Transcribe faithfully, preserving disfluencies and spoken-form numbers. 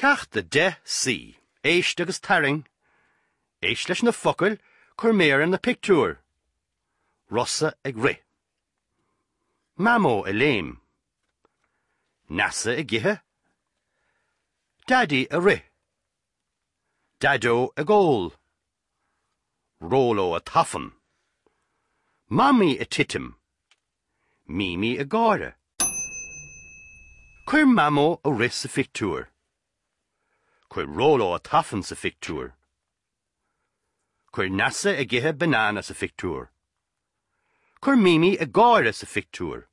Ceach de de si, éist agus taring, éist leis na focail chur méar na pictiúr. Rossa ag ri. Mamo a léim. Nasa a githe. Daddy a ri. Daddo a gól. Rolo a taffan. Mommy a titim. Mimi a gáire. Cuir mamo a ri sa fictúr. Cuir Rolo a taffan sa fictúr. Cuir Nasa a githe banana sa fictúr. Cuir Mimi a gáire sa fictúr.